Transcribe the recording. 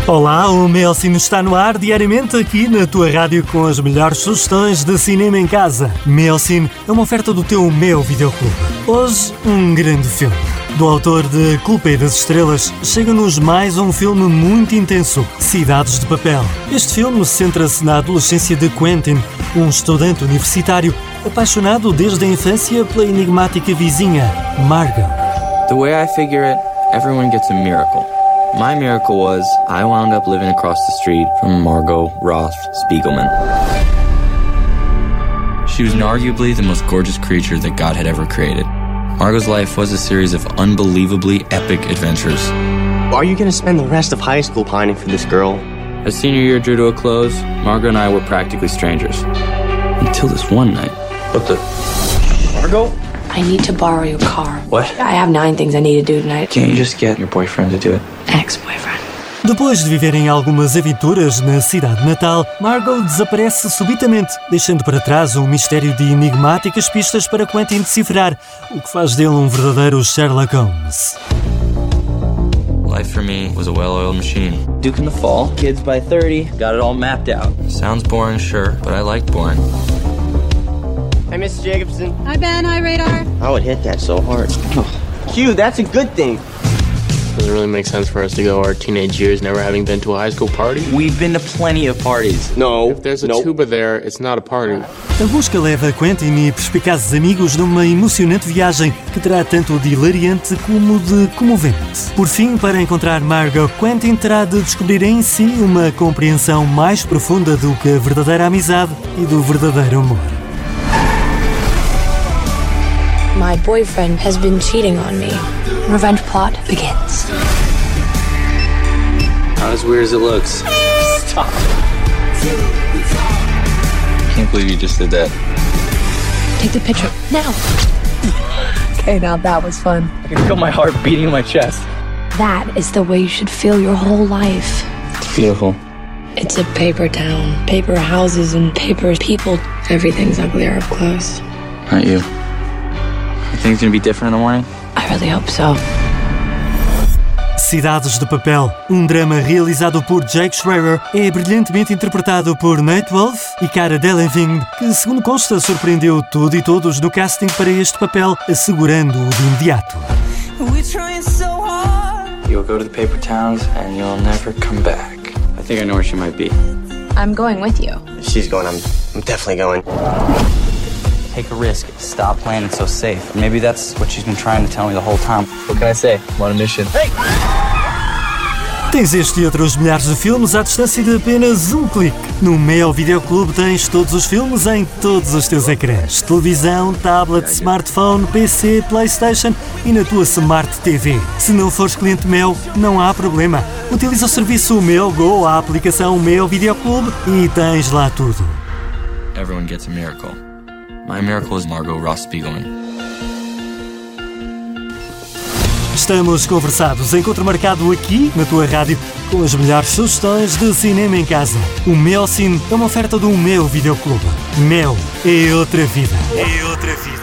Olá, o Meu Cine está no ar diariamente aqui na tua rádio com as melhores sugestões de cinema em casa. Meu Cine é uma oferta do teu Meu Videoclube. Hoje, um grande filme. Do autor de Culpa das Estrelas, chega-nos mais um filme muito intenso, Cidades de Papel. Este filme centra-se na adolescência de Quentin, um estudante universitário apaixonado desde a infância pela enigmática vizinha, Margot. The way I figure it, everyone gets a miracle. My miracle was I wound up living across the street from Margot Roth Spiegelman. She was arguably the most gorgeous creature that God had ever created. Margot's life was a series of unbelievably epic adventures. Are you going to spend the rest of high school pining for this girl? As senior year drew to a close, Margot and I were practically strangers. Until this one night. What the? Margot? I need to borrow your car. What? I have 9 things I need to do tonight. Can't you just get your boyfriend to do it? Ex-boyfriend. Depois de viverem algumas aventuras na cidade natal, Margot desaparece subitamente, deixando para trás um mistério de enigmáticas pistas para Quentin decifrar, o que faz dele um verdadeiro Sherlock Holmes. Life for me was a well-oiled machine. Duke in the fall, kids by 30, got it all mapped out. Sounds boring, sure, but I like boring. Hey, Mrs. Jacobson. Hi, Ben. Hi, Radar. I would hit that so hard. Q, that's a good thing. Doesn't really make sense for us to go our teenage years never having been to a high school party. We've been to plenty of parties. No. If there's a tuba there, it's not a party. A busca leva Quentin e perspicazes amigos numa emocionante viagem que terá tanto de hilariante como de comovente. Por fim, para encontrar Margot, Quentin terá de descobrir em si uma compreensão mais profunda do que a verdadeira amizade e do verdadeiro amor. My boyfriend has been cheating on me. Revenge plot begins. Not as weird as it looks. Stop. Can't believe you just did that. Take the picture now. Okay, now that was fun. I can feel my heart beating in my chest. That is the way you should feel your whole life. It's beautiful. It's a paper town. Paper houses and paper people. Everything's uglier up close. Not you. You think it's gonna be different in the morning? I really hope so. Cidades de Papel, um drama realizado por Jake Schreier, é brilhantemente interpretado por Nate Wolff e Cara Delevingne, que, segundo consta, surpreendeu tudo e todos no casting para este papel, assegurando-o de imediato. You'll go to the paper towns and you'll never come back. I think I know where she might be. I'm going with you. If she's going, I'm definitely going. Take a risk. Stop playing it so safe. Maybe that's what she's been trying to tell me the whole time. What can I say? I'm on a mission. Hey! Tens este e outros milhares de filmes à distância de apenas um clique. No Meu Videoclube tens todos os filmes em todos os teus ecrãs. Televisão, tablet, smartphone, PC, Playstation e na tua Smart TV. Se não fores cliente Meu, não há problema. Utiliza o serviço Meu Go, a aplicação Meu Videoclube e tens lá tudo. Everyone gets a miracle. My miracle is Margot Roth Spiegelman. Estamos conversados. Encontro marcado aqui, na tua rádio, com as melhores sugestões de cinema em casa. O Meu Cine é uma oferta do Meu Videoclube. Meu é outra vida. É outra vida.